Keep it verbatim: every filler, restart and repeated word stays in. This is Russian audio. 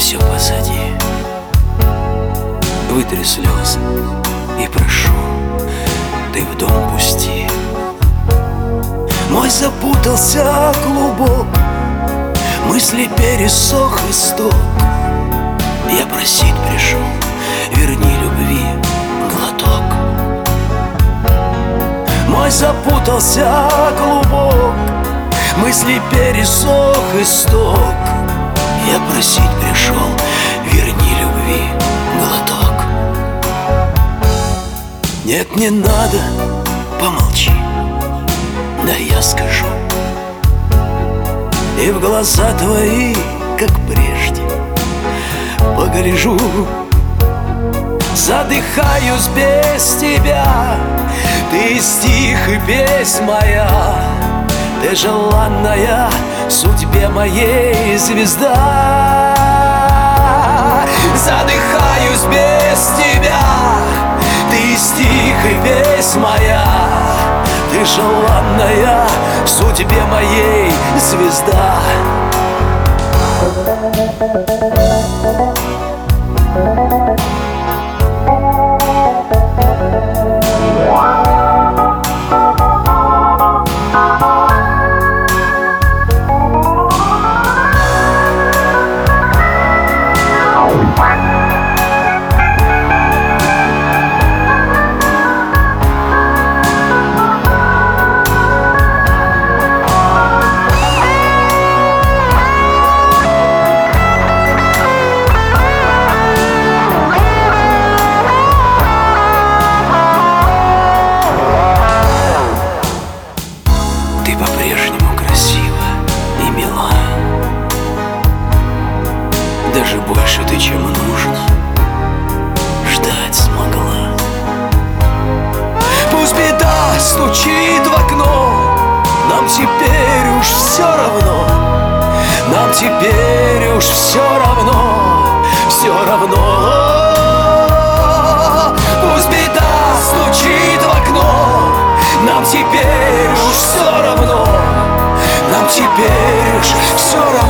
все позади. Вытри слезы и прошу, ты в дом пусти. Мой запутался клубок, мысли пересох исток. Я просить пришел, верни любви глоток. Мой запутался клубок, мысли пересох исток. Я просить пришел, верни любви глоток. Нет, не надо, помолчи, да я скажу. И в глаза твои, как прежде, погляжу. Задыхаюсь без тебя, ты стих и песнь моя, ты желанная судьбе моей звезда. Задыхаюсь без тебя, ты стих и песнь моя, ты желанная судьбе моей звезда. Ты по-прежнему красива и мила, даже больше ты, чем нужно, ждать смогла. Пусть беда стучит в окно, нам теперь уж все равно. Нам теперь уж все равно, все равно. Пусть беда стучит в окно, нам теперь уж все равно. Нам теперь уж все равно.